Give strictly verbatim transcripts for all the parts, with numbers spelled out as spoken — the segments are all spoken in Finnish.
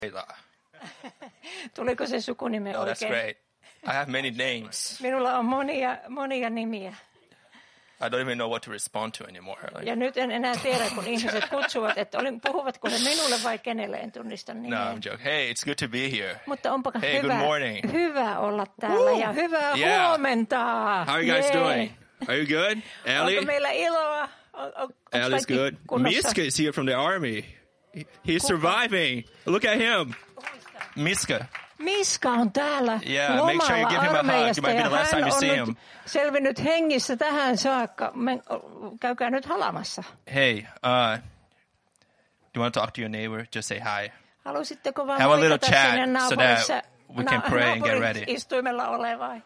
Tuliko se sukunimi No, oikein? that's great. I have many names. Minulla on monia, monia nimiä. I don't even know what to respond to anymore. Like, Ja nyt en enää tiedä, kun ihmiset kutsuvat, että olin, puhuvatko he minulle vai kenelle, en tunnista no, nimeä. I'm joking. Hey, it's good to be here. Mutta onpa Hey, hyvä, good morning. hyvä olla täällä ja hyvää Yeah. huomenta. How are you guys Jee. doing? Are you good? Ellie? Onko meillä iloa? On, on, onko Ellie's kaikki good. kunnossa? Miska is here from the army. He- He's surviving. Look at him. Miska. Miska on täällä Yeah, lomalla make sure you give him a hug. armeijasta It might be ja the last hän time you on see nyt him. selvinnyt hengissä tähän saakka. Men, käykää nyt halamassa. Hey, uh, do you want to talk to your neighbor? Just say hi. Halusitteko vaan Have a little moikata chat sinne so naapurissa, that we can pray and get ready. istuimella olevaa?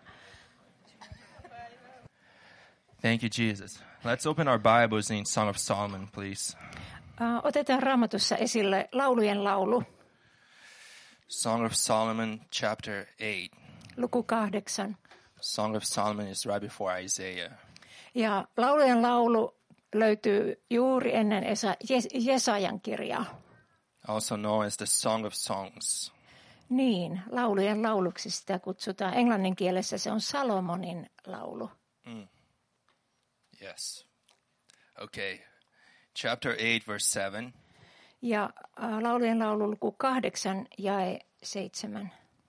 Thank you, Jesus. Let's open our Bibles in Song of Solomon, please. Uh, otetaan Raamatussa esille laulujen laulu, Song of Solomon, chapter eight. luku kahdeksan. Song of Solomon is right before Isaiah. Ja laulujen laulu löytyy juuri ennen Esa, Jes, Jesajan kirjaa. Also known as the Song of Songs. Niin, laulujen lauluksi sitä kutsutaan. Englannin kielessä se on Salomonin laulu. Yes. Okay. Chapter eight, verse seven. Ja uh, laulujen laulu luku kahdeksan jae seitsemän.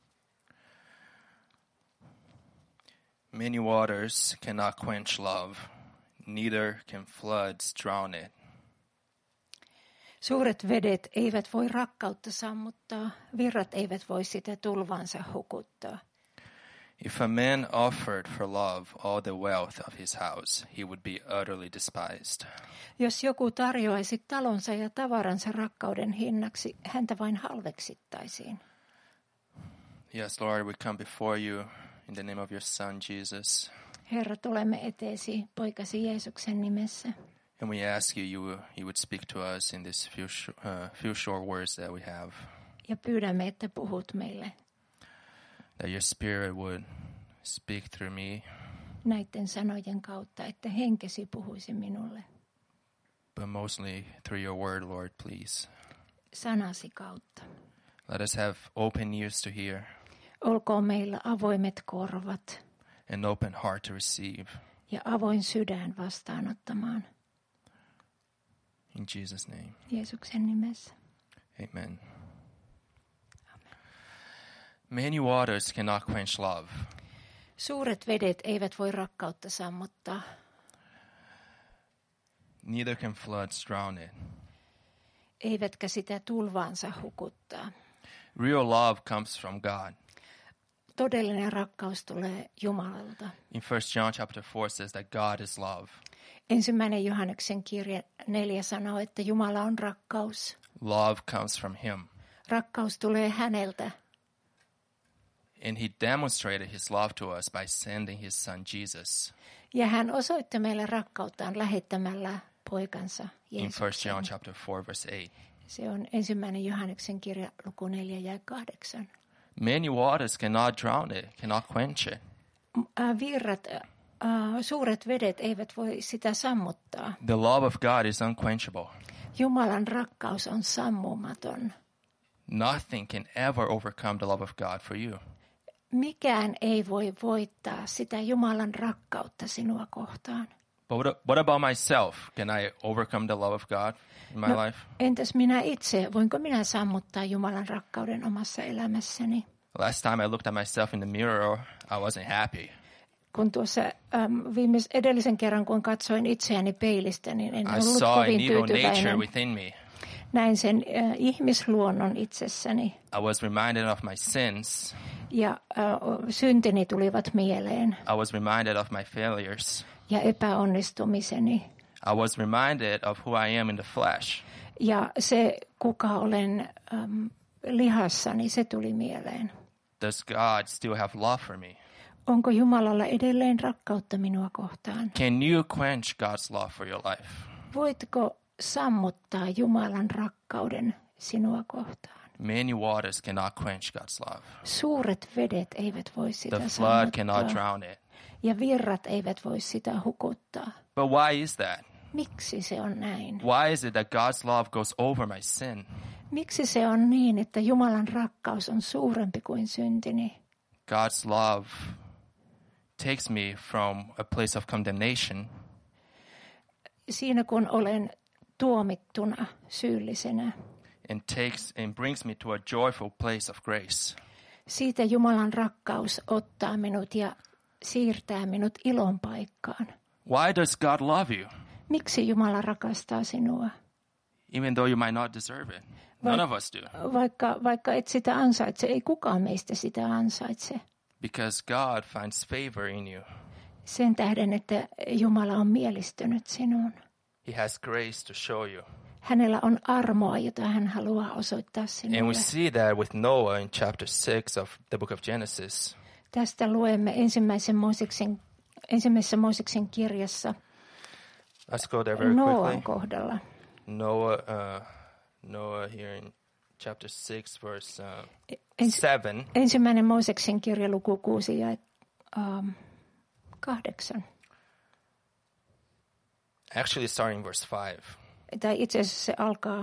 Many waters cannot quench love, neither can floods drown it. Suuret vedet eivät voi rakkautta sammuttaa, virrat eivät voi sitä tulvansa hukuttaa. If a man offered for love all the wealth of his house, he would be utterly despised. Jos joku tarjoaisi talonsa ja tavaransa rakkauden hinnaksi, häntä vain halveksittaisiin. Yes, Lord, we come before you in the name of your Son, Jesus. Herra, tulemme eteesi poikasi Jeesuksen nimessä. And we ask you, you, you would speak to us in these few, sh- uh, few short words that we have. Ja pyydämme, että puhut meille That your Spirit would speak through me, näiden sanojen kautta, että henkesi puhuisi minulle. but mostly through your word, Lord, please. Sanasi kautta. Let us have open ears to hear Olkoon meillä avoimet korvat and open heart to receive. ja avoin sydän vastaanottamaan. In Jesus' name, Jeesuksen nimessä. amen. Many waters cannot quench love. Suuret vedet eivät voi rakkautta sammuttaa, Neither can floods drown it. eivätkä sitä tulvaansa hukuttaa. Real love comes from God. Todellinen rakkaus tulee Jumalalta. In First John chapter four says that God is love. Ensimmäinen Johanneksen kirje neljä sanoo, että Jumala on rakkaus. Love comes from him. Rakkaus tulee häneltä. And he demonstrated his love to us by sending his son Jesus. Ja hän osoitti meille rakkauttaan lähettämällä poikansa In First Jeesuksen. John chapter four verse eight. Se on ensimmäinen Johanneksen kirja luku neljä ja kahdeksan. Many waters cannot drown it, cannot quench it. Äh, Virrat, äh, suuret vedet eivät voi sitä sammuttaa. The love of God is unquenchable. Jumalan rakkaus on sammumaton. Nothing can ever overcome the love of God for you. Mikään ei voi voittaa sitä Jumalan rakkautta sinua kohtaan. But what, what about myself? Can I overcome the love of God in my No, life? entäs minä itse? Voinko minä sammuttaa Jumalan rakkauden omassa elämässäni? Last time I looked at myself in the mirror, I wasn't happy. Kun tuossa äm, viimeis, edellisen kerran, kun katsoin itseäni peilistä, niin en I ollut saw an kovin evil nature tyytyväinen. within me. Näin sen äh, ihmisluonnon itsessäni I was reminded of my sins. ja äh, syntini tulivat mieleen I was reminded of my failures. ja epäonnistumiseni. I was reminded of who I am in the flesh. Ja se, kuka olen äm, lihassani, se tuli mieleen. Does God still have love for me? Onko Jumalalla edelleen rakkautta minua kohtaan? Can you quench God's love for your life? Voitko sammuttaa Jumalan rakkauden sinua kohtaan? Many waters cannot quench God's love. Suuret vedet eivät voi sitä The flood cannot sammuttaa drown it. ja virrat eivät voi sitä hukuttaa. But why is that? Miksi se on näin? Why is it that God's love goes over my sin? Miksi se on niin, että Jumalan rakkaus on suurempi kuin syntini? God's love takes me from a place of condemnation Siinä kun olen tuomittuna syyllisenä. and takes and brings me to a joyful place of grace. Siitä Jumalan rakkaus ottaa minut ja siirtää minut ilon paikkaan. Why does God love you? Miksi Jumala rakastaa sinua? Even though you might not deserve it. None of us do. Vaikka, vaikka et sitä ansaitse, ei kukaan meistä sitä ansaitse. Because God finds favor in you. Sen tähden, että Jumala on mielistynyt sinuun. He has grace to show you. Hänellä on armoa, jota hän haluaa osoittaa And we sinulle. see that with Noah in chapter six of the book of Genesis. Tästä luemme ensimmäisen Mooseksen, ensimmäisessä Mooseksen kirjassa Let's go there very Noan quickly. kohdalla. Noah, uh, Noah here in chapter six, verse uh, Ens, seven. ensimmäinen Mooseksen kirja luku kuusi ja um, kahdeksan. Actually starting verse five. Tai itse asiassa se alkaa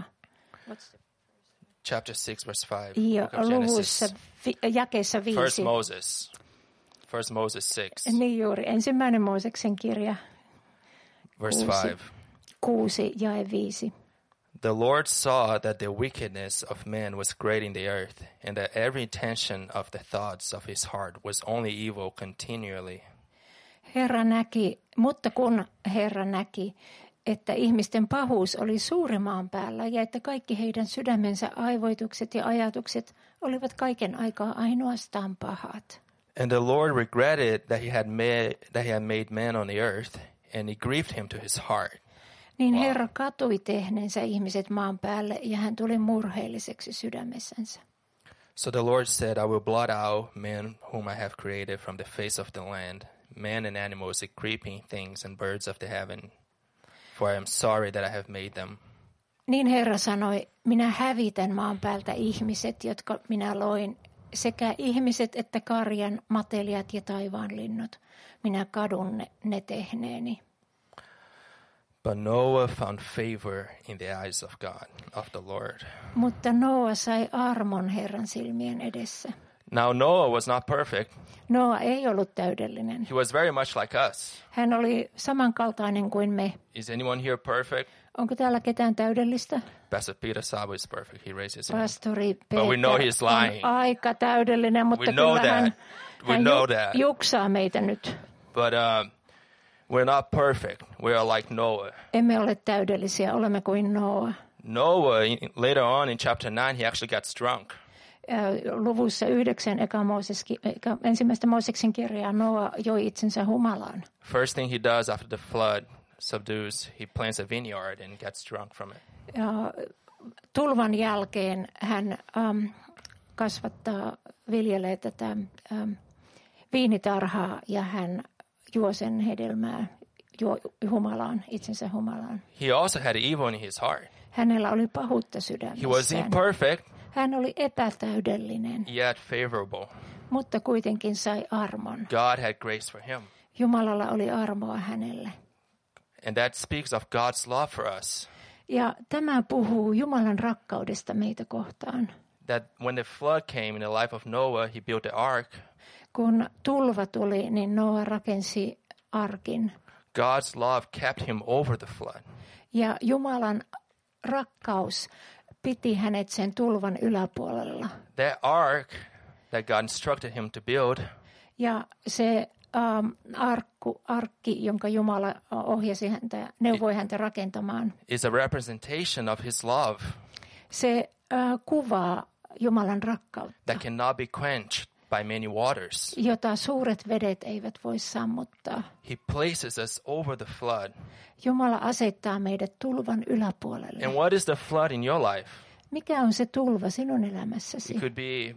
Chapter six, verse five. ja book of luvussa Genesis. vi, jakeessa First viisi. Moses. First Moses six, Niin juuri, ensimmäinen Mooseksen kirja verse kuusi. five. kuusi jae viisi. The Lord saw that the wickedness of man was great in the earth, and that every intention of the thoughts of his heart was only evil continually. Herra näki, mutta kun Herra näki, että ihmisten pahuus oli suuri maan päällä ja että kaikki heidän sydämensä aivoitukset ja ajatukset olivat kaiken aikaa ainoastaan pahat. And the Lord regretted that he had made that he had made man on the earth, and it grieved him to his heart. Niin Herra katui tehneensä ihmiset maan päälle ja hän tuli murheelliseksi sydämessänsä. So the Lord said, I will blot out man whom I have created from the face of the land, man and animals, and creeping things and birds of the heaven. For I am sorry that I have made them. Niin Herra sanoi, minä hävitän maan päältä ihmiset, jotka minä loin, sekä ihmiset että karjan, matelijat ja taivaan linnut. Minä kadun ne, ne tehneeni. But Noah found favor in the eyes of God, of the Lord. Mutta Noa sai armon Herran silmien edessä. Now Noah was not perfect. Noa ei ollut täydellinen. He was very much like us. Hän oli samankaltainen kuin me. Is anyone here perfect? Onko täällä ketään täydellistä? Pastor Peter Sabo is perfect. He raises his hand. Pastori But we know Peter he's on lying. aika täydellinen, mutta We know kyllä hän, that. We hän know ju- that. juksaa meitä nyt. But uh, we're not perfect. We are like Noah. Emme ole täydellisiä, olemme kuin Noa. Noah, in- later on in chapter nine, he actually got drunk. Ö, Luvussa yhdeksän eka Mooseski, eka, ensimmäistä Mooseksen kirjaa Noa joi itsensä humalaan. First thing he does after the flood subdues, he plants a vineyard and gets drunk from it. Ja tulvan jälkeen hän ähm, kasvattaa, viljelee tätä ähm, viinitarhaa ja hän juo sen hedelmää, juo humalaan, itsensä humalaan. He also had evil in his heart. Hänellä oli pahuutta He was sydämessään. imperfect, Hän oli epätäydellinen, yet favorable. mutta kuitenkin sai armon. God had grace for him. Jumalalla oli armoa hänelle. And that speaks of God's love for us. Ja tämä puhuu Jumalan rakkaudesta meitä kohtaan. That when the flood came in the life of Noah, he built the ark. Kun tulva tuli, niin Noa rakensi arkin. God's love kept him over the flood. Ja Jumalan rakkaus piti hänet sen tulvan yläpuolella. That ark that God instructed him to build Ja se um, arkku, arkki, jonka Jumala ohjasi häntä, neuvoi häntä rakentamaan, is a representation of his love se uh, kuvaa Jumalan rakkautta, that cannot be quenched by many waters. jota suuret vedet eivät voi sammuttaa. He places us over the flood. Jumala asettaa meidät tulvan yläpuolelle. And what is the flood in your life? Mikä on se tulva sinun elämässäsi? It could be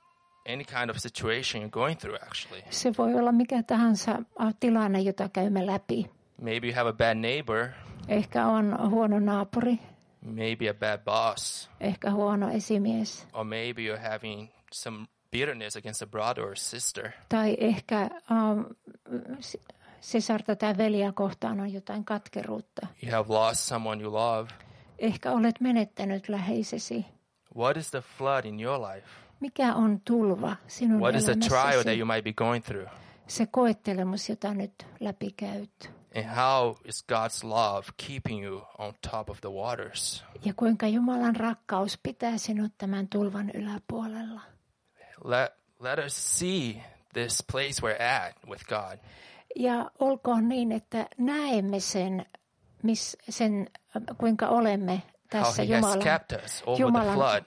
any kind of situation you're going through, actually. Se voi olla mikä tahansa uh, tilanne, jota käymme läpi. Maybe you have a bad neighbor, Ehkä on huono naapuri, maybe a bad boss, ehkä huono esimies. or maybe you're having some bitterness against a brother or sister. Tai ehkä um, sisarta tai veliä kohtaan on jotain katkeruutta. You have lost someone you love. Ehkä olet menettänyt läheisesi. What is the flood in your life? Mikä on tulva sinun What is the trial that elämässäsi? you might be going through? Se koettelemus, jota nyt läpikäyt. And how is God's love keeping you on top of the waters? Ja kuinka Jumalan rakkaus pitää sinut tämän tulvan yläpuolella. Let, let us see this place we're at with God. Ja olkoon niin, että näemme sen, miss, sen kuinka olemme How tässä he has Jumalan, kept us over the Jumalan flood.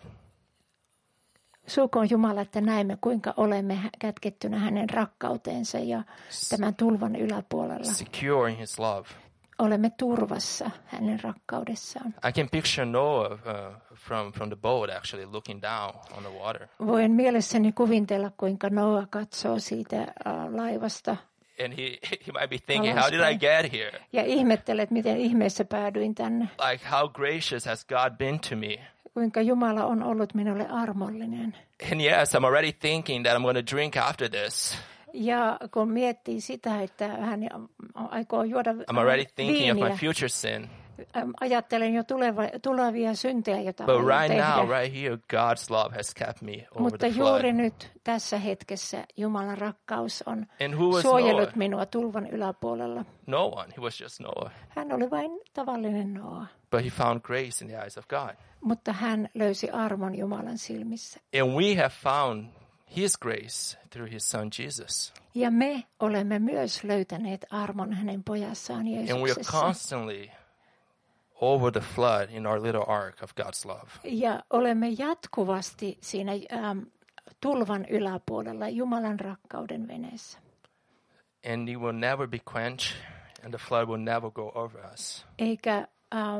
suukoon Jumala, että näemme kuinka olemme hä- kätkettynä hänen rakkauteensa ja tämän tulvan yläpuolella. Secure in his love. Olemme turvassa hänen rakkaudessaan. I can picture Noah uh, from, from the boat actually looking down on the water. Voin mielessäni kuvitella, kuinka Noa katsoo siitä uh, laivasta And he, he might be thinking, how did I get here? ja ihmettelee, että miten ihmeessä päädyin tänne. Like, how gracious has God been to me? Kuinka Jumala on ollut minulle armollinen. And yes, I'm already thinking that I'm going to drink after this. Ja kun miettii sitä, että hän aikoo juoda I'm already thinking of my viiniä, future sin. ajattelen jo tuleva, tulevia syntejä, joita But aion right tehdä. now, right here, God's love has kept me over Mutta the juuri flood. nyt tässä hetkessä Jumalan rakkaus on And who was suojellut Noah? minua tulvan yläpuolella. No one. He was just Noah. Hän oli vain tavallinen Noa, But he found grace in the eyes of God. mutta hän löysi armon Jumalan silmissä. And we have found his grace through his son Jesus. Ja me olemme myös löytäneet armon hänen pojassaan And we are Jeesuksessa. constantly over the flood in our little ark of God's love. Ja olemme jatkuvasti siinä ähm, tulvan yläpuolella Jumalan rakkauden veneessä. And he will never be quenched, and the flood will never go over us. Eikä äh,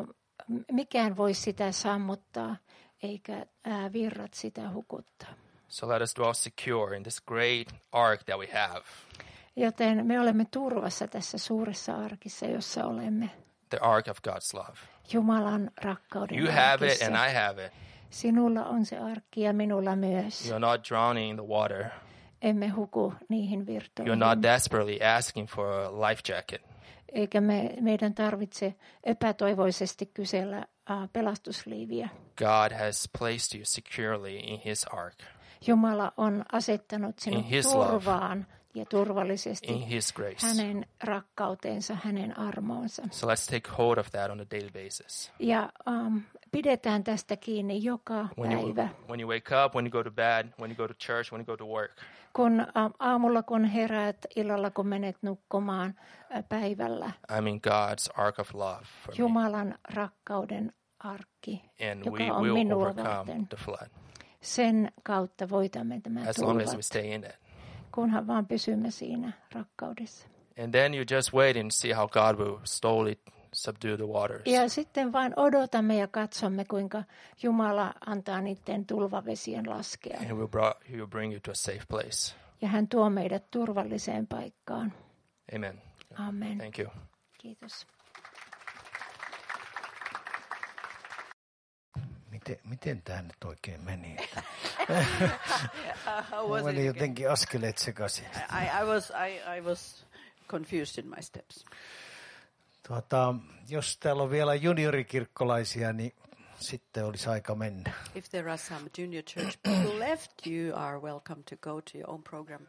mikään voi sitä sammuttaa, eikä äh, virrat sitä hukuttaa. So let us dwell secure in this great ark that we have, Joten me olemme turvassa tässä suuressa arkissa, jossa olemme the ark of God's love. Jumalan rakkauden You have it arkissa. and I have it. Sinulla on se arkki ja minulla myös. You're not drowning in the water. Emme huku niihin You're virtoihin. not desperately asking for a life jacket. Eikä me, meidän tarvitse epätoivoisesti kysellä uh, pelastusliiviä. God has placed you securely in his ark, Jumala on asettanut sinut In his love. turvaan ja turvallisesti in his grace. hänen rakkauteensa, hänen armoonsa. So let's take hold of that on a daily basis. Ja um, pidetään tästä kiinni joka When you, päivä. when you wake up, when you go to bed, when you go to church, when you go to work. Kun uh, aamulla kun heräät, illalla kun menet nukkumaan, uh, päivällä. I'm in God's ark of love for me. Jumalan rakkauden arkki, And joka we on will minua overcome varten. the flood sen kautta voitamme tämän as long as we tulvat, stay in it. kunhan vaan pysymme siinä rakkaudessa. And then you just wait and see how God will slowly subdue the waters. Ja sitten vain odotamme ja katsomme, kuinka Jumala antaa niiden tulvavesien laskea. And he will, brought, he will bring you to a safe place. Ja hän tuo meidät turvalliseen paikkaan. Amen. Amen. Thank you. Kiitos. Miten, miten tämä nyt oikein meni? How was Meni it jotenkin askeleet sekaisin. again? I, I was I, I was confused in my steps. Tuota, jos täällä on vielä juniorikirkkolaisia, niin sitten olisi aika mennä. If there are some junior church people left, you are welcome to go to your own program.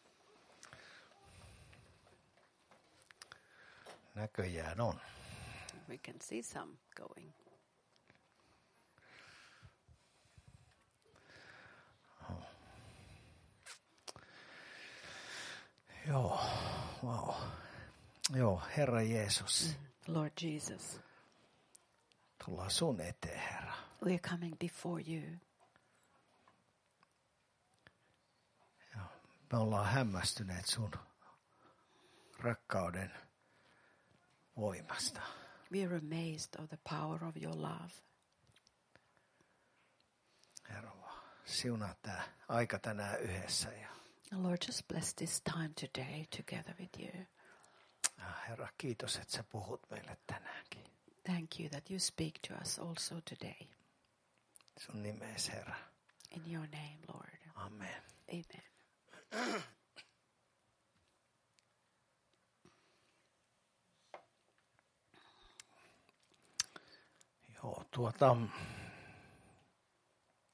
Näköjään on. We can see some going. Joo, wow. Joo, Herra Jeesus, Lord Jesus, tullaan sun eteen, Herra. we are coming before you. Me ollaan hämmästyneet sun rakkauden voimasta. We are amazed of the power of your love. Herra, siunaa tämä aika tänään yhdessä. Ja Lord, just bless this time today together with you. Herra, kiitos, että sä puhut meille tänäänkin. Thank you that you speak to us also today. Sun nimeesi, Herra. In your name, Lord. Amen. Amen. Joo, tuota,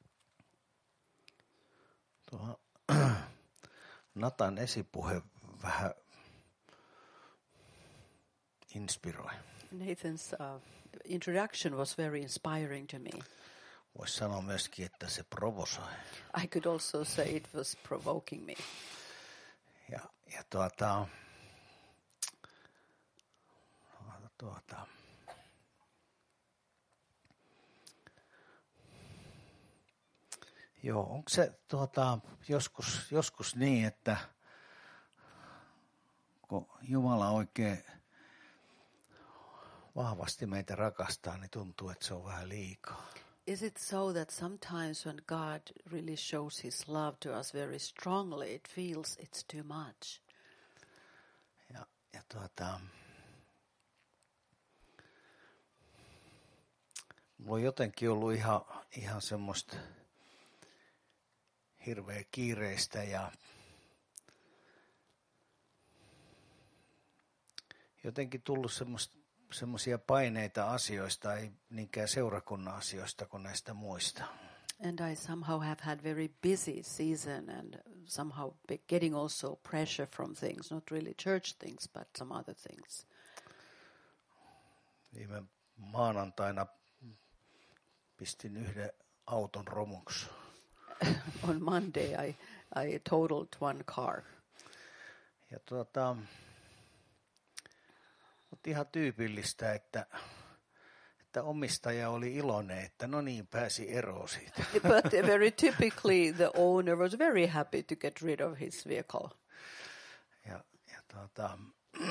Natan esipuhe vähän inspiroi. Nathan's uh, introduction was very inspiring to me. Voisi sanoa myöskin, että se provosoi. I could also say it was provoking me. Ja, ja tuota, tuota, joo, onko se tuota, joskus, joskus niin, että kun Jumala oikein vahvasti meitä rakastaa, niin tuntuu, että se on vähän liikaa. Is it so that sometimes when God really shows his love to us very strongly, it feels it's too much? Ja, ja tuota, mulla on jotenkin ollut ihan, ihan semmoista hirveä kiireistä ja jotenkin tullut semmoista semmoisia paineita asioista, ei niinkään seurakunnan asioista kuin näistä muista. And I somehow have had very busy season and somehow be getting also pressure from things, not really church things, but some other things. Viime maanantaina pistin yhden auton romuksi. On Monday I, I totaled one car. Ja tuota, mutta ihan tyypillistä, että, että omistaja oli iloinen, että no niin, pääsi eroon siitä. But very typically the owner was very happy to get rid of his vehicle. Ja, ja tuota,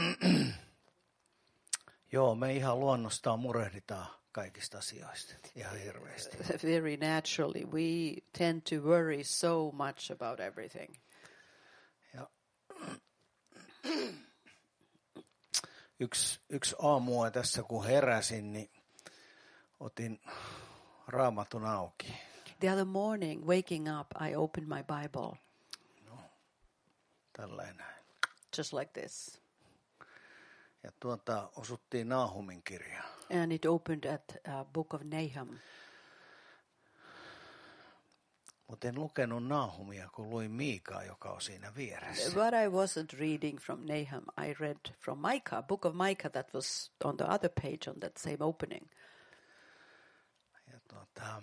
joo, me ihan luonnostaan murehditaan kaikista asioista ihan hirveästi. Very naturally we tend to worry so much about everything. Ja Yksi, yksi aamua tässä, kun heräsin, niin otin Raamatun auki. The other morning, waking up, I opened my Bible. No, tällainen. Just like this. Ja tuota, osuttiin Naahumin kirjaan. And it opened at uh, Book of Nahum. Mutta en lukenut Naahumia, kun luin Miikaa, joka on siinä vieressä. But I wasn't reading from Nahum. I read from Micah, Book of Micah that was on the other page on that same opening. Ja tuota,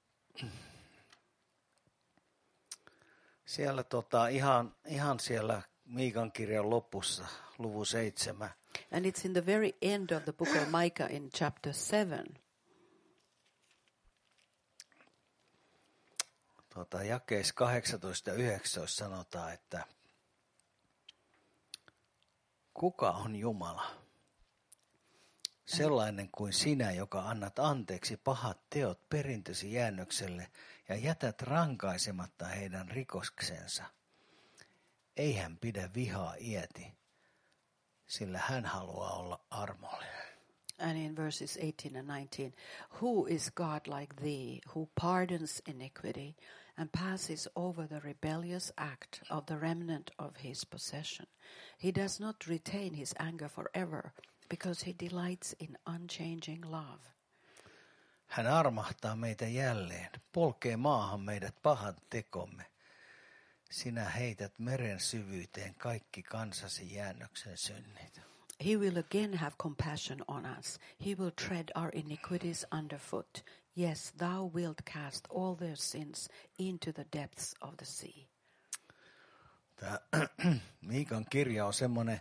siellä tota, ihan, ihan siellä Miikan kirjan lopussa, luvun seitsemän. And it's in the very end of the Book of Micah in chapter seven. Tuota, jakeissa kahdeksantoista ja yhdeksäntoista sanotaan, että kuka on Jumala? Sellainen kuin sinä, joka annat anteeksi pahat teot perintösi jäännökselle ja jätät rankaisematta heidän rikoksensa. Ei hän pidä vihaa iäti, sillä hän haluaa olla armollinen. And in verses eighteen and nineteen, who is God like thee, who pardons iniquity and passes over the rebellious act of the remnant of his possession? He does not retain his anger forever, because he delights in unchanging love. Hän armahtaa meitä jälleen, polkee maahan meidät pahat tekomme. Sinä heität meren syvyyteen kaikki kansasi jäännöksen synnit. He will again have compassion on us. He will tread our iniquities underfoot. Yes, thou wilt cast all their sins into the depths of the sea. Tämä Miikan kirja on semmoinen,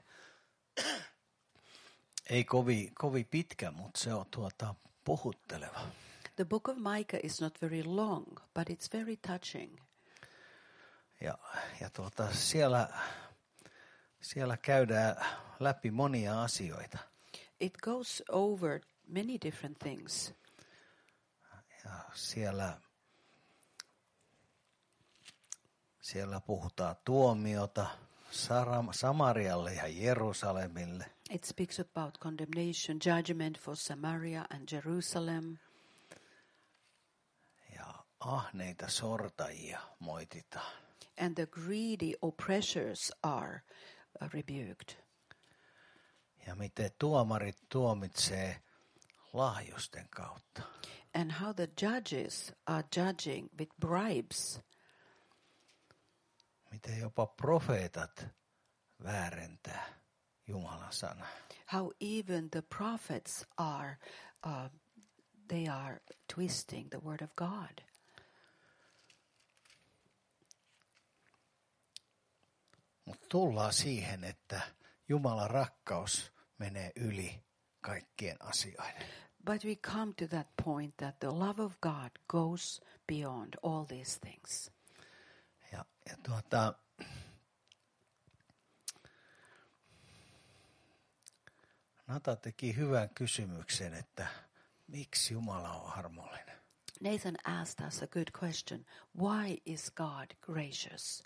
ei kovin, kovin pitkä, mutta se on tuota puhutteleva. The book of Micah is not very long, but it's very touching. Ja, ja tuota, siellä, siellä käydään läpi monia asioita. It goes over many different things. Ja siellä, siellä puhutaan tuomiota Samarialle ja Jerusalemille. It speaks about condemnation, judgment for Samaria and Jerusalem. Ja ahneita sortajia moititaan. And the greedy oppressors are uh, rebuked. Ja miten tuomarit tuomitsee lahjusten kautta. And how the judges are judging with bribes. miten jopa profeetat väärentää Jumalan sanaa. How even the prophets are, uh, they are twisting the word of God. Mutta tullaan siihen, että Jumalan rakkaus menee yli kaikkien asioiden. But we come to that point that the love of God goes beyond all these things. Ja, ja tuota, Nata teki hyvän kysymyksen, että miksi Jumala on armollinen? Nathan asked us a good question. Why is God gracious?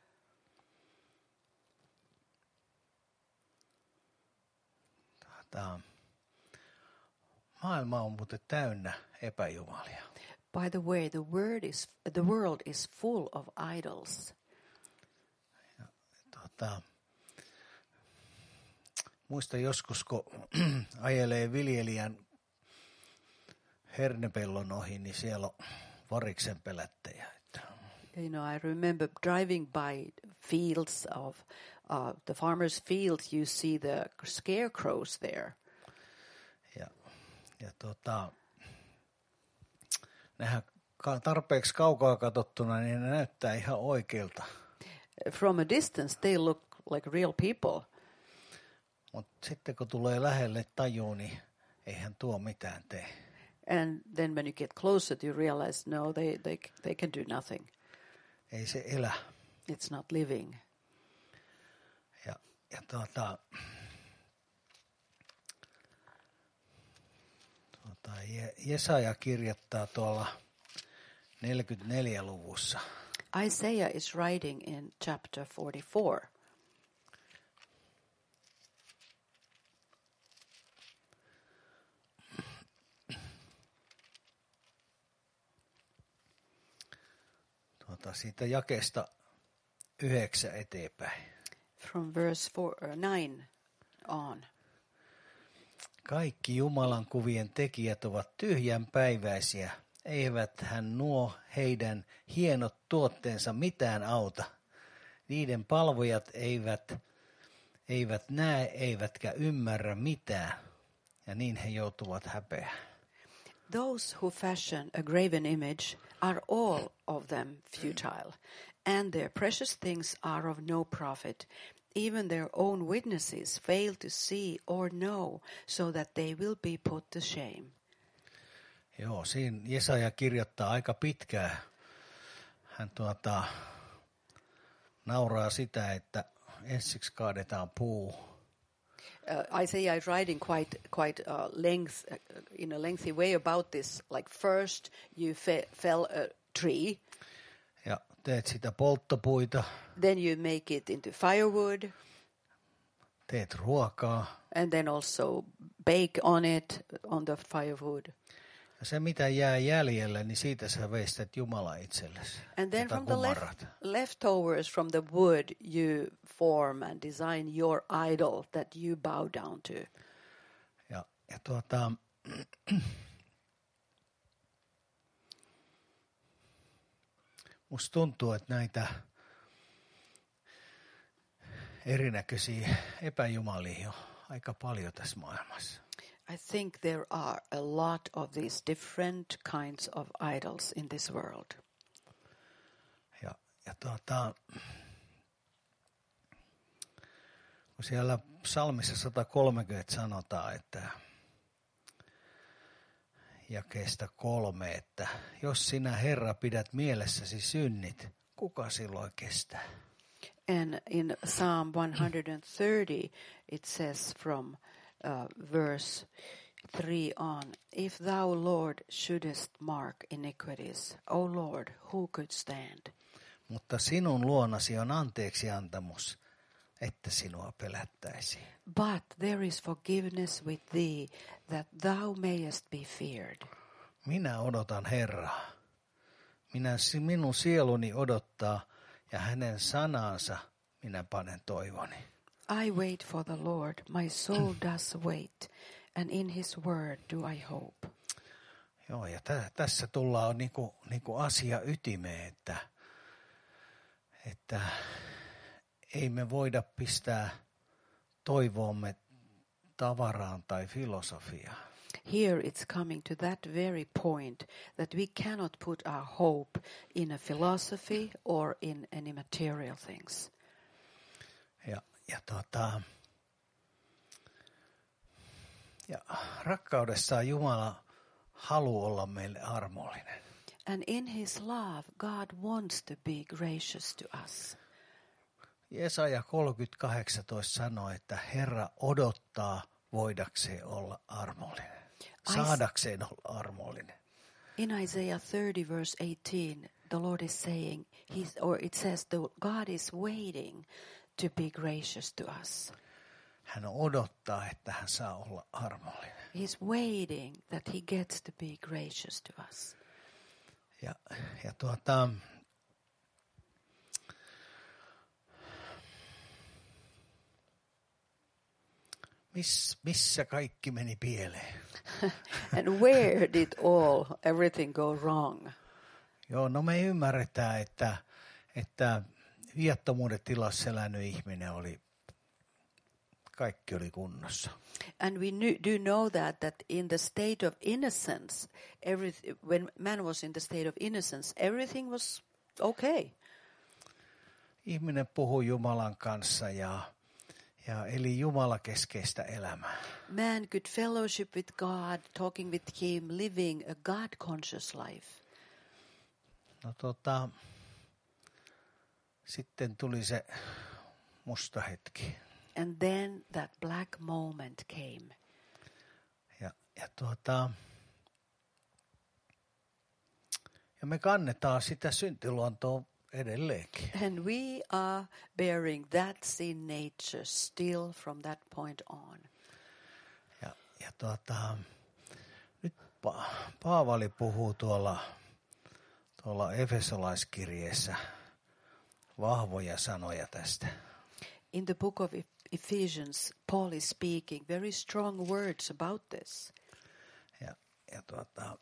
Tuota, maailma on muuten täynnä epäjumalia. By the way, the word is the world is full of idols. Ja, tuota, muista joskus, kun ajelee viljelijän hernepellon ohi, niin siellä on variksen pelättäjä. You know, I remember driving by fields of uh, the farmers' fields. You see the scarecrows there. Ja, ja tota, nehän tarpeeksi kaukaa katsottuna, niin ne näyttää ihan oikeilta. From a distance, they look like real people. Mutta sitten kun tulee lähelle tajuu, niin eihän tuo mitään tee. And then when you get closer, you realize, no, they, they, they can do nothing. Ei se elä. It's not living. Ja, ja tuota, tuota, Jesaja kirjoittaa tuolla neljäkymmentäneljä luvussa. Isaiah is writing in chapter forty-four. Tuota, siitä jakeesta yhdeksän eteenpäin. From verse four, uh, nine on. Kaikki Jumalan kuvien tekijät ovat tyhjänpäiväisiä, eivät hän nuo heidän hienot tuotteensa mitään auta. Niiden palvojat eivät, eivät näe eivätkä ymmärrä mitään, ja niin he joutuvat häpeään. Those who fashion a graven image are all of them futile, and their precious things are of no profit. Even their own witnesses fail to see or know, so that they will be put to shame. Joo, siinä Jesaja kirjoittaa aika pitkään. Hän tuota, nauraa sitä, että ensiksi kaadetaan puu. Uh, Isaiah is writing quite quite uh, length uh, in a lengthy way about this. Like first you fe- fell a tree, Ja teet sitä polttopuita, then you make it into firewood, teet ruokaa. and then also bake on it on the firewood. Ja se mitä jää jäljelle, niin siitä sä veistät Jumala itsellesi. And then Jota from the left, kumarrat. leftovers from the wood you form and design your idol that you bow down to. Ja, ja tuota, musta tuntuu, että näitä erinäköisiä epäjumalia on aika paljon tässä maailmassa. I think there are a lot of these different kinds of idols in this world. Ja, ja tuota, kun siellä psalmissa sata kolmekymmentä sanotaan, että jakeesta kolme, että jos sinä Herra pidät mielessäsi synnit, kuka silloin kestää? And in Psalm one thirty, it says from uh, verse three on, if thou, Lord, shouldest mark iniquities, O Lord, who could stand? Mutta sinun luonasi on anteeksiantamus, että sinua pelättäisiin. But there is forgiveness with thee, that thou mayest be feared. Minä odotan Herraa. Minä, minun sieluni odottaa, ja hänen sanansa minä panen toivoni. I wait for the Lord, my soul does wait, and in his word do I hope. Joo, ja tä, tässä tullaan niinku, niinku asia ytimeen, että, että ei me voida pistää toivoamme tavaraan tai filosofiaan. Here it's coming to that very point that we cannot put our hope in a philosophy or in any material things. Ja, ja, tuota, ja rakkaudessaan Jumala haluaa olla meille armollinen. And in his love, God wants to be gracious to us. Jesaja kolmekymmentäkahdeksan sanoo, että Herra odottaa voidakseen olla armollinen. Saadakseen olla armollinen. In Isaiah thirty verse eighteen, the Lord is saying, he's, or it says, the God is waiting to be gracious to us. Hän odottaa, että hän saa olla armollinen. He's waiting that he gets to be gracious to us. Ja, ja tuota, miss, missä kaikki meni pieleen? And where did all, everything go wrong? Joo, no me ymmärretään, että, että viattomuuden tilassa elänyt ihminen oli, kaikki oli kunnossa. And we knew, do know that, that in the state of innocence, every, when man was in the state of innocence, everything was okay. Ihminen puhui Jumalan kanssa ja, ja eli Jumala-keskeistä elämää. Man could fellowship with God, talking with him, living a God-conscious life. No tota, sitten tuli se musta hetki. And then that black moment came. Ja, ja tuota, ja me kannetaan sitä syntiluontoa edelleenkin. And we are bearing that sin nature still from that point on. Ja, ja tuota, nyt pa- Paavali puhuu tuolla, tuolla Efesolaiskirjeessä vahvoja sanoja tästä. In the book of Ephesians, Paul is speaking very strong words about this. Ja, ja tuota,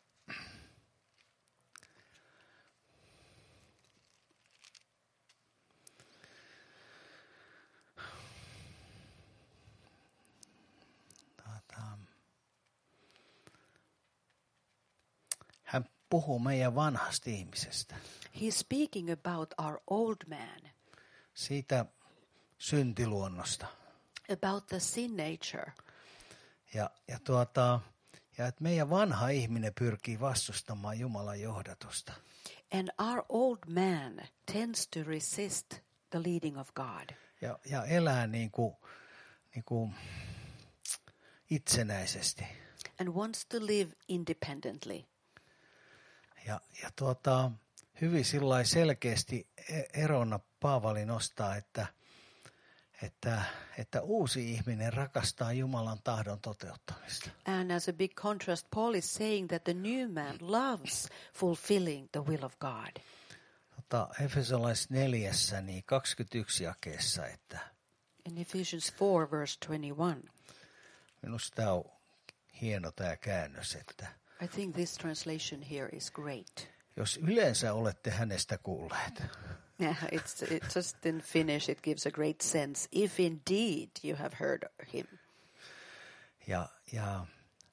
tuota, hän puhuu meidän vanhasta ihmisestä. He's speaking about our old man, Siitä syntiluonnosta. about the sin nature. Ja, ja, tuota, ja että meidän vanha ihminen pyrkii vastustamaan Jumalan johdatusta. And our old man tends to resist the leading of God. Ja, ja elää niin kuin, niin kuin itsenäisesti. And wants to live independently. Ja, ja tuota, hyvin sillai selkeästi erona Paavali nostaa, että, että, että uusi ihminen rakastaa Jumalan tahdon toteuttamista. And as a big contrast, Paul is saying that the new man loves fulfilling the will of God. Tota, Efesolais neljässä, niin kaksikymmentäyksi jakeessa, että In Ephesians four verse twenty-one, minusta tämä on hieno tämä käännös, että I think this translation here is great. jos yleensä olette hänestä kuulleet, Yeah, it's it just in Finnish it gives a great sense. If indeed you have heard him. ja, ja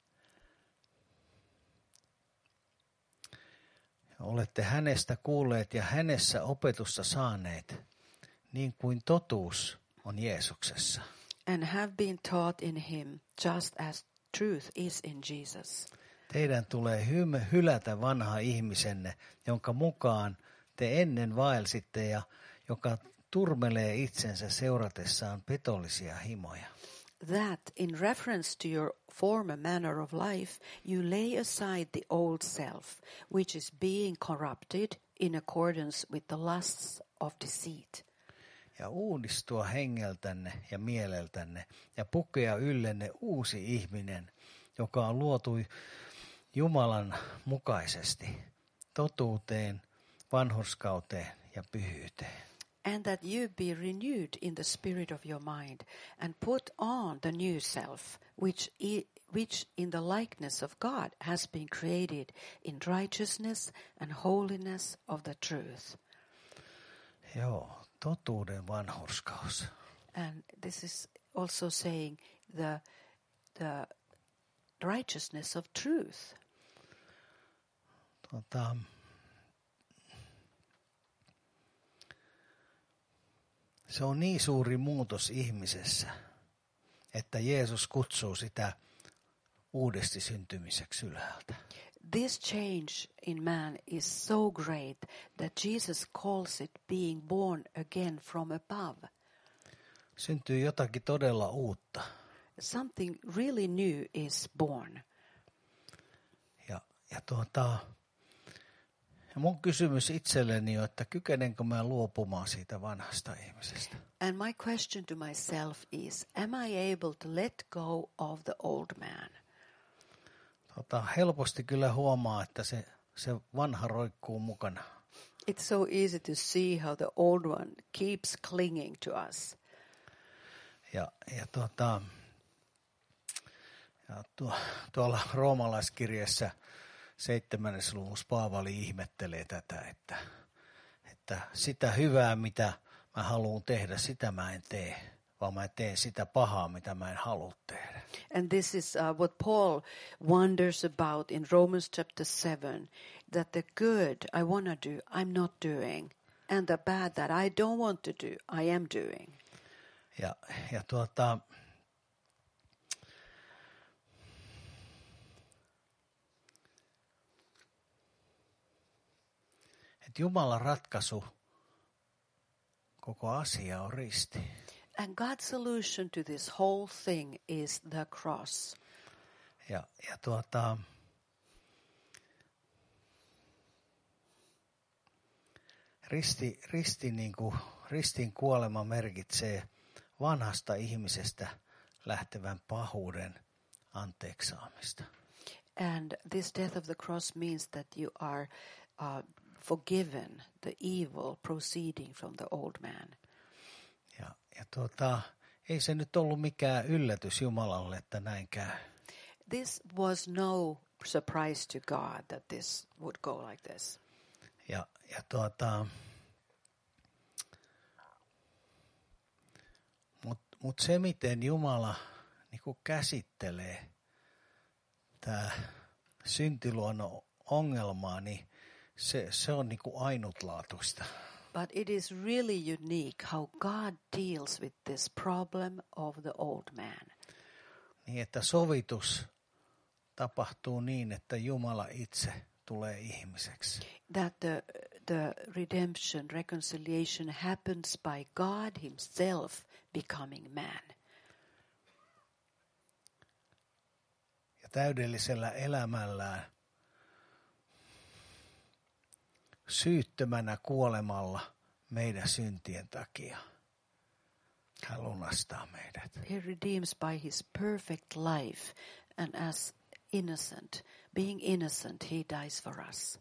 olette hänestä kuulleet ja hänessä opetusta saaneet, niin kuin totuus on Jeesuksessa. And have been taught in him, just as truth is in Jesus. Teidän tulee hy- hylätä vanha ihmisenne, jonka mukaan te ennen vaelsitte ja joka turmelee itsensä seuratessaan petollisia himoja. That in reference to your former manner of life, you lay aside the old self, which is being corrupted in accordance with the lusts of deceit. Ja uudistua hengeltänne ja mieleltänne ja pukea yllenne uusi ihminen, joka on luotu Jumalan mukaisesti, totuuteen, vanhurskauteen ja pyhyyteen. And that you be renewed in the spirit of your mind, and put on the new self, which, I, which in the likeness of God has been created in righteousness and holiness of the truth. Joo, totuuden vanhurskaus. And this is also saying the, the righteousness of truth. Tuota, se on niin suuri muutos ihmisessä, että Jeesus kutsuu sitä uudesti syntymiseksi ylhäältä. This change in man is so great that Jesus calls it being born again from above. Syntyy jotakin todella uutta. Something really new is born. Ja, ja tuota, ja mun kysymys itselleni on, että kykenenkö mä luopumaan siitä vanhasta ihmisestä? And my question to myself is, am I able to let go of the old man? Tota, helposti kyllä huomaa, että se, se vanha roikkuu mukana. It's so easy to see how the old one keeps clinging to us. Ja, ja, tuota, ja tuo, tuolla roomalaiskirjeessä seitsemännessä luvussa Paavali ihmettelee tätä, että, että sitä hyvää, mitä mä haluan tehdä, sitä mä en tee, vaan mä teen sitä pahaa, mitä mä en halua tehdä. And this is uh, what Paul wonders about in Romans chapter seven, that the good I want to do, I'm not doing, and the bad that I don't want to do, I am doing. Ja, ja tuota, että Jumalan ratkaisu koko asia on risti. And God's solution to this whole thing is the cross. Ja, ja tuota, risti, risti niin kuin, ristin kuolema merkitsee vanhasta ihmisestä lähtevän pahuuden anteeksaamista. And this death of the cross means that you are uh, forgiven the evil proceeding from the old man. Ja, ja tuota, ei se nyt ollut mikään yllätys Jumalalle, että näin käy. This was no surprise to God that this would go like this. Ja, ja tuota, mutta mut se, miten Jumala niinku käsittelee tämä syntiluonnon ongelmaa, niin se, se on niinku ainutlaatuista. But it is really unique how God deals with this problem of the old man. Niin, että sovitus tapahtuu niin, että Jumala itse tulee ihmiseksi. That the, the redemption, reconciliation happens by God himself becoming man. Ja täydellisellä elämällään syyttömänä kuolemalla meidän syntien takia hän lunastaa meidät. He redeems by his perfect life, and as innocent, being innocent, he dies for us.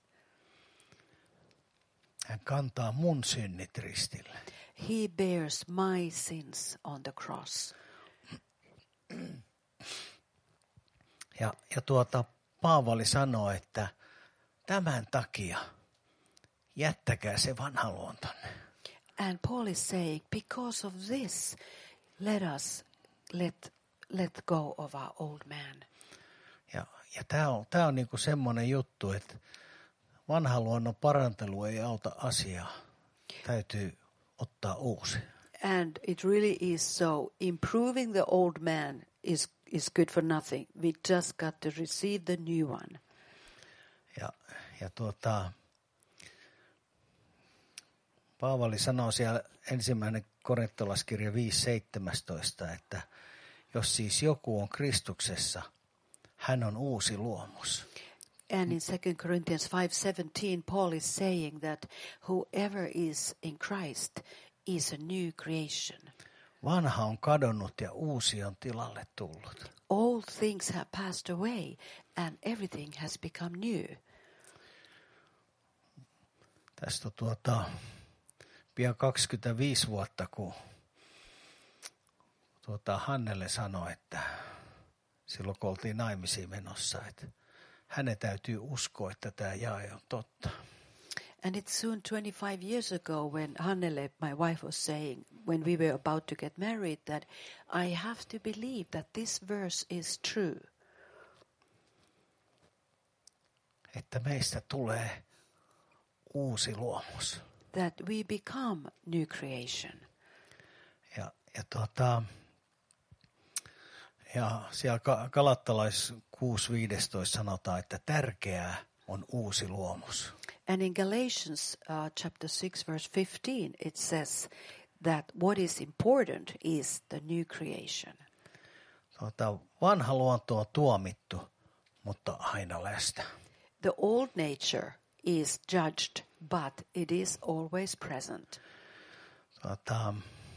Hän kantaa mun synnit ristille. He bears my sins on the cross. Ja, ja tuota, Paavali sanoo, että tämän takia jättäkää se vanha luontonne. And Paul is saying, because of this, let us let let go of our old man. Ja, ja tämä on, tää on niinku semmoinen juttu, että vanha luonnon parantelu ei auta asiaa. Täytyy ottaa uusi. And it really is so. Improving the old man is is good for nothing. We just got to receive the new one. Ja, ja tuota, Paavali sanoo siellä ensimmäinen korintolaskirja viisi seitsemäntoista, että jos siis joku on Kristuksessa, hän on uusi luomus. And in Second Corinthians five seventeen, Paul is saying that whoever is in Christ is a new creation. Vanha on kadonnut ja uusi on tilalle tullut. All things have passed away and everything has become new. Tästä tuota, pian kaksikymmentäviisi vuotta, kun tuota, Hannelle sanoi, että silloin kun oltiin naimisiin menossa, että hänen täytyy uskoa, että tämä jae on totta. And it's soon twenty-five years ago when Hannele, my wife, was saying, when we were about to get married, that I have to believe that this verse is true. Että meistä tulee uusi luomus. That we become new creation. Ja, ja, tuota, ja siellä Galattalais kuusi viisitoista sanotaan, että tärkeää on uusi luomus. And in Galatians uh, chapter six verse fifteen it says that what is important is the new creation. Tuota, vanha luonto on tuomittu, mutta aina läsnä. The old nature is judged, but it is always present. Tuota,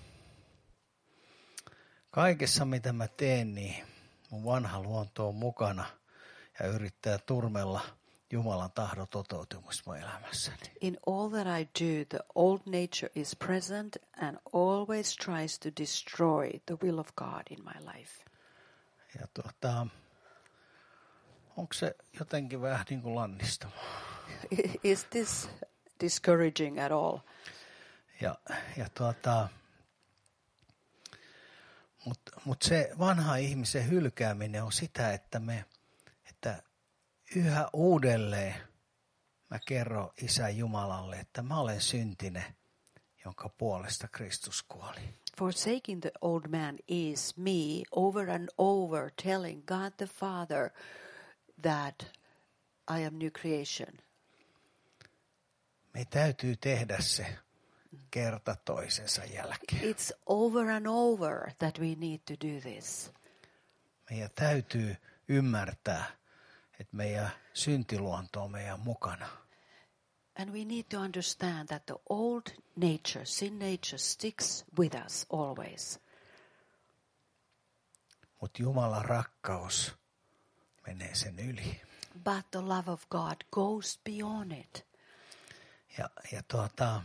kaikessa mitä mä teen, niin mun vanha luonto on mukana ja yrittää turmella Jumalan tahdon toteutumista mun elämässäni. In all that I do, the old nature is present and always tries to destroy the will of God in my life. Ja tuota, onko se jotenkin vähän niin kuin lannistavaa? Is this discouraging at all? Ja, ja tuota, mutta mut se vanha ihmisen hylkääminen on sitä, että me, että yhä uudelleen mä kerron Isä Jumalalle, että mä olen syntinen, jonka puolesta Kristus kuoli. Forsaking the old man is me over and over telling God the Father that I am new creation. Me täytyy tehdä se kerta toisensa jälkeen. It's over and over that we need to do this. Meidän täytyy ymmärtää, että meidän syntiluonto on meidän mukana. And we need to understand that the old nature, sin nature, sticks with us always. Mutta Jumalan rakkaus menee sen yli. But the love of God goes beyond it. Ja, ja tuota,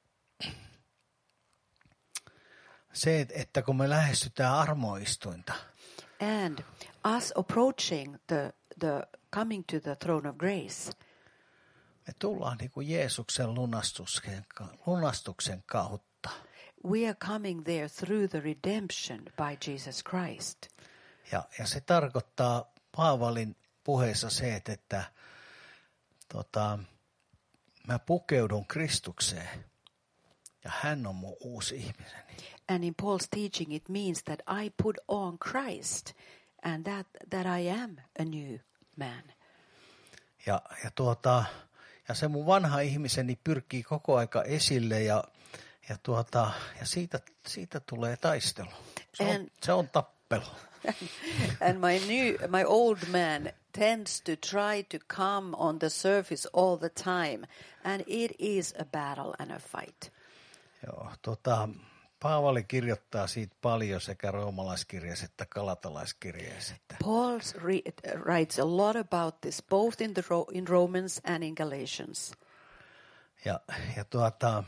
se, että kun me lähestytään armoistuinta. And us approaching the, the coming to the throne of grace. Me tullaan niin kuin Jeesuksen lunastuksen, lunastuksen kautta. We are coming there through the redemption by Jesus Christ. Ja, ja se tarkoittaa Paavalin puheessa se, että, että tota, mä pukeudun Kristukseen ja hän on mun uusi ihmiseni. And in Paul's teaching it means that I put on Christ and that, that I am a new man. Ja, ja, tuota, ja se mun vanha ihmiseni pyrkii koko aika esille ja, ja, tuota, ja siitä, siitä tulee taistelu. Se on, And, se on tappelu. and my new, my old man tends to try to come on the surface all the time. And it is a battle and a fight. Joo, tota, Paavali kirjoittaa siitä paljon sekä roomalaiskirjeessä että galatalaiskirjeessä. Paul re- writes a lot about this, both in, the Ro- in Romans and in Galatians. Ja, ja tuota,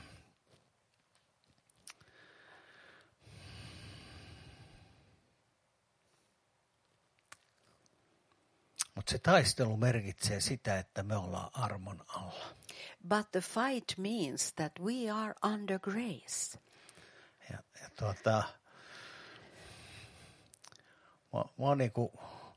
mutta se taistelu merkitsee sitä, että me ollaan armon alla. But the fight means that we are under grace. Ja, ja tuota, mä, mä oon niinku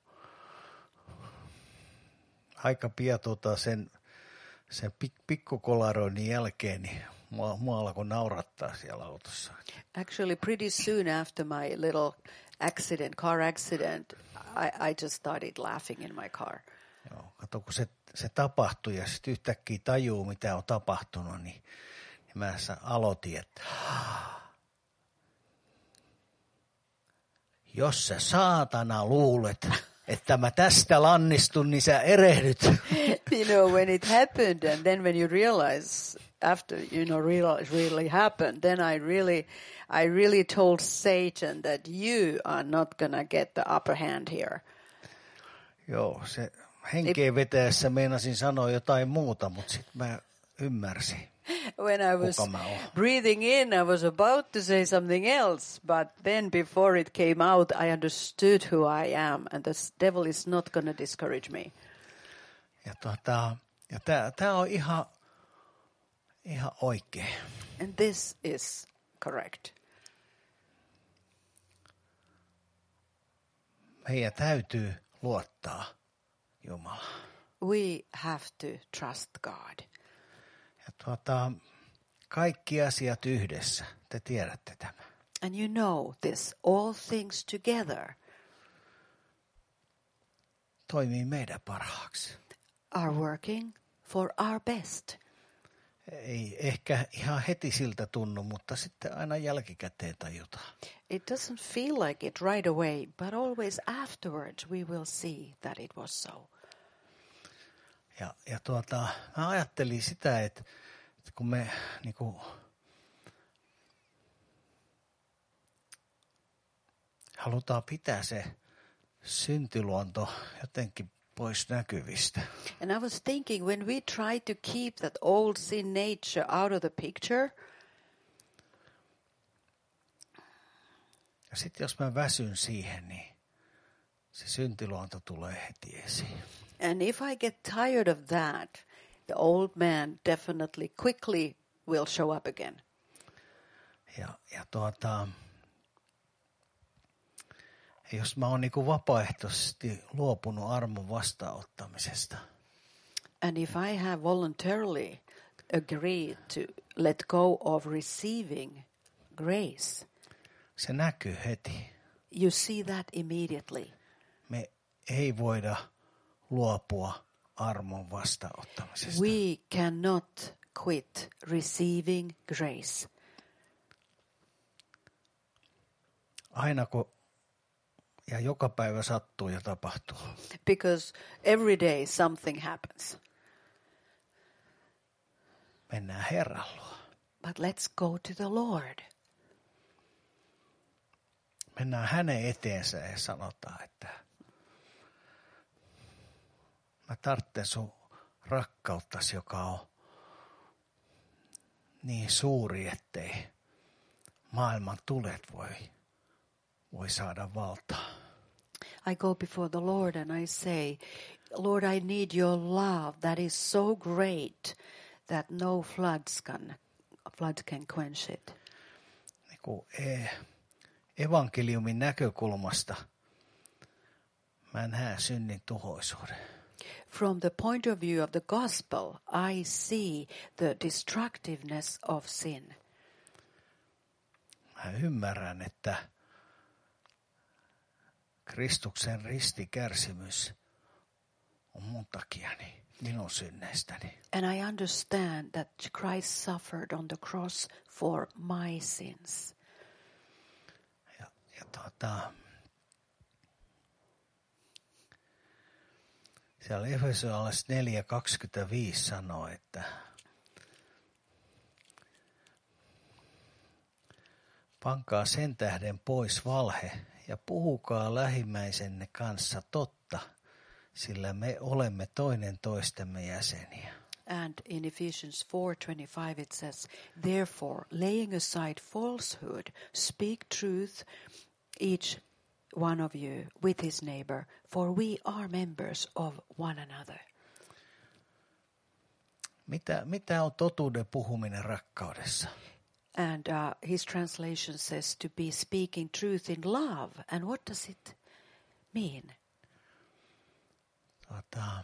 aika pian tuota sen, sen pik, pikkukolaroinnin jälkeen, niin mua, mua alkoi naurattaa siellä autossa. Actually, pretty soon after my little accident, car accident, I, I just started laughing in my car. Joo, kato, kun se, se tapahtui ja sitten yhtäkkiä tajuu, mitä on tapahtunut, niin, niin mä aloitin, että jos sä saatana luulet, että mä tästä lannistun, niin sä erehdyt. You know, when it happened and then when you realize after, you know, realize really happened, then I really, I really told Satan that you are not gonna get the upper hand here. Joo, se henkeä vetäessä meinasin sanoa jotain muuta, mutta sitten mä ymmärsin. When I was breathing in, I was about to say something else, but then before it came out, I understood who I am, and the devil is not going to discourage me. Ja, tuota, ja tää, tää on ihan ihan oikein. And this is correct. Meidän täytyy luottaa Jumalaan. We have to trust God. Ja tuota, kaikki asiat yhdessä, te tiedätte tämän. And you know this, all things together Toimii meidän parhaaksi. are working for our best. Ei ehkä ihan heti siltä tunnu, mutta sitten aina jälkikäteen tajutaan. It doesn't feel like it right away, but always afterwards we will see that it was so. Ja, ja tuota, mä ajattelin sitä, että, että kun me niin kuin, halutaan pitää se syntiluonto jotenkin pois näkyvistä. And I was thinking, when we try to keep that old sin nature out of the picture, Ja sitten jos mä väsyn siihen, niin se syntiluonto tulee heti esiin. and if I get tired of that, the old man definitely quickly will show up again. Ja, ja tuota, jos mä oon niinku vapaaehtoisesti luopunut armon vastaanottamisesta, And if I have voluntarily agreed to let go of receiving grace, se näkyy heti. you see that immediately. Me ei voida luopua armon vastaanottamisesta. We cannot quit receiving grace. Aina kun ja joka päivä sattuu ja tapahtuu. Because every day something happens. Mennään Herran luo. But let's go to the Lord. Mennään hänen eteensä ja sanotaan, että mä tarvitsen sun rakkauttasi, joka on niin suuri, ettei maailman tulet voi, voi saada valtaa. I go before the Lord and I say, Lord, I need your love that is so great that no floods can, flood can quench it. Niin kuin evankeliumin näkökulmasta mä näen synnin tuhoisuuden. From the point of view of the gospel, I see the destructiveness of sin. Mä ymmärrän, että Kristuksen ristikärsimys on mun takiani, minun synneistäni. And I understand that Christ suffered on the cross for my sins. Ja, ja tuota, siellä Efesolaiset neljä kaksikymmentäviisi sanoo, että pankaa sen tähden pois valhe ja puhukaa lähimmäisenne kanssa totta, sillä me olemme toinen toistemme jäseniä. And in Ephesians four twenty-five it says, therefore, laying aside falsehood, speak truth, each one of you with his neighbor, for we are members of one another. Mitä, mitä on totuuden puhuminen rakkaudessa? And uh, his translation says to be speaking truth in love. And what does it mean? Tuota,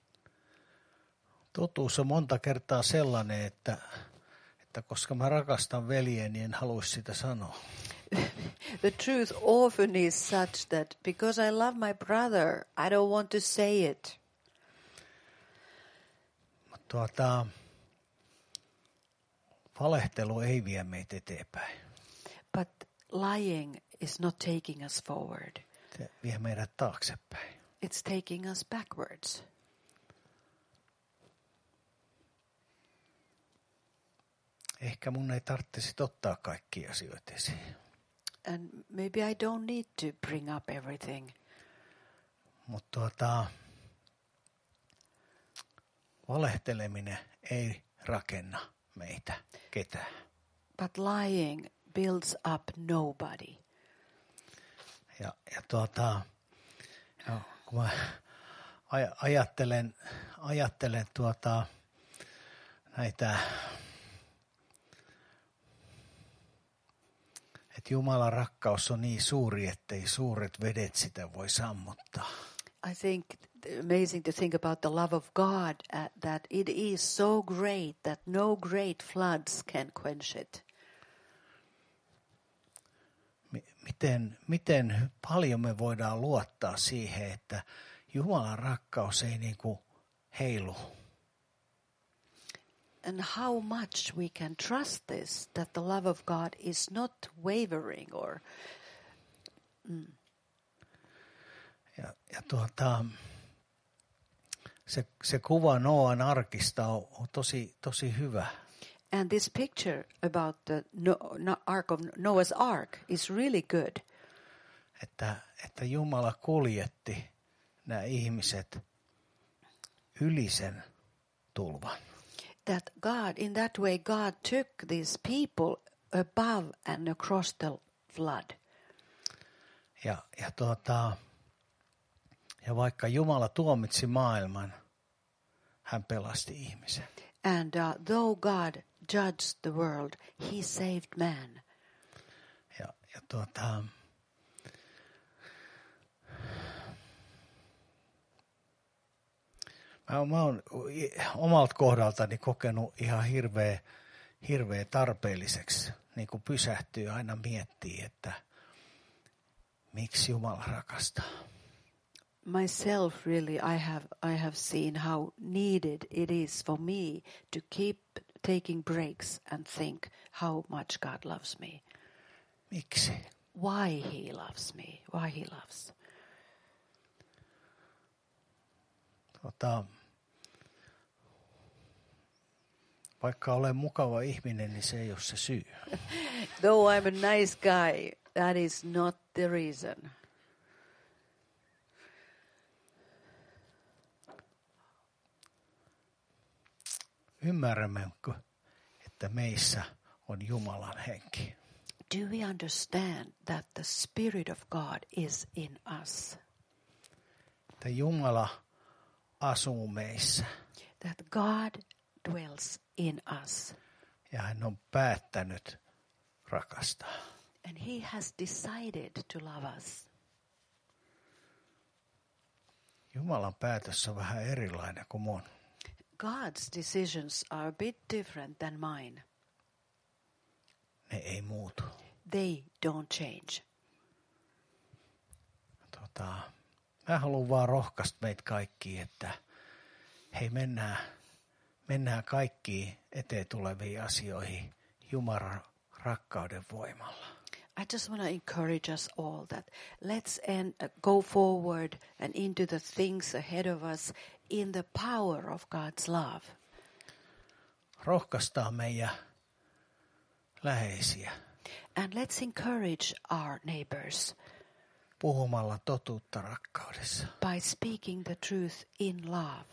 totuus on monta kertaa sellainen, että, että koska mä rakastan veljeä, niin en haluaisi sitä sanoa. The truth often is such that because I love my brother, I don't want to say it. Tuota, valehtelu ei vie meitä eteenpäin. But lying is not taking us forward. Se vie meidät taaksepäin. It's taking us backwards. Ehkä mun ei tarvitsisi ottaa kaikkia asioita esiin. And maybe I don't need to bring up everything. Mutta tuota, valehteleminen ei rakenna meitä ketään. But lying builds up nobody. Ja, ja tuota, no, kun mä aj- ajattelen, ajattelen tuota, näitä että Jumalan rakkaus on niin suuri, ettei suuret vedet sitä voi sammuttaa. I think amazing to think about the love of God, uh, that it is so great that no great floods can quench it. Miten, miten paljon me voidaan luottaa siihen, että Jumalan rakkaus ei niin kuin heilu. And how much we can trust this, that the love of God is not wavering or... Mm. Ja, ja tuota, se, se kuva Nooan arkista on, on tosi, tosi hyvä. And this picture about the no, no, ark of Noah's Ark is really good. Että, että Jumala kuljetti nämä ihmiset yli sen tulvan. That God, in that way, God took these people above and across the flood. Ja, ja, tuota, ja vaikka Jumala tuomitsi maailman, hän pelasti ihmisen. And uh, though God judged the world, he saved man. Ja, ja tuota, mä, mä oon omalta kohdaltani kokenut ihan hirveä, hirveä tarpeelliseksi, niin kuin pysähtyy aina miettii, että miksi Jumala rakastaa. Myself, really, I have I have seen how needed it is for me to keep taking breaks and think how much God loves me. Miksi? Why he loves me, why he loves. Tota, vaikka olen mukava ihminen, niin se ei ole se syy. Though I'm a nice guy, that is not the reason. Ymmärrämmekö, että meissä on Jumalan henki? Do we understand that the Spirit of God is in us? Että Jumala asuu meissä. That God dwells in us. Ja hän on päättänyt rakastaa. And he has decided to love us. Jumalan päätös on vähän erilainen kuin mun. God's decisions are a bit different than mine. Ne ei muutu. They don't change. Tota, mä haluan vaan rohkaista meitä kaikki, että hei mennään, mennään kaikkiin eteen tuleviin asioihin Jumalan rakkauden voimalla. I just want to encourage us all that let's end, uh, go forward and into the things ahead of us in the power of God's love. Rohkaistaan meidän läheisiä. And let's encourage our neighbors Puhumalla totuutta rakkaudessa. by speaking the truth in love.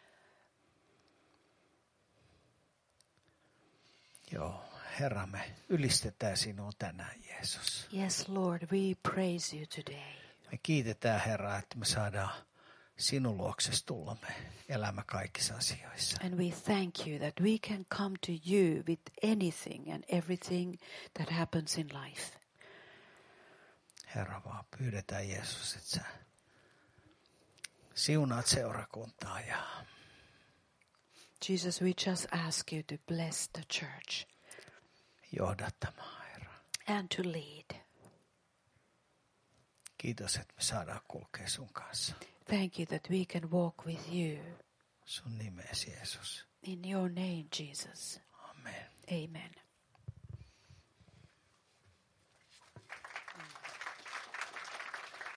Joo, Herra, me ylistetään sinua tänään, Jeesus. Yes, Lord, we praise you today. Me kiitetään, Herra, että me saadaan sinun luoksesi tulla me elämä kaikissa asioissa. And we thank you that we can come to you with anything and everything that happens in life. Herra, vaan pyydetään, Jeesus, että sä siunaat seurakuntaa ja Jesus, we just ask you to bless the church johdattamaan, Herra. and to lead. Kiitos, että me saadaan kulkea sun kanssa. Thank you that we can walk with you. Sun nimesi, Jeesus. In your name, Jesus. Amen. Amen.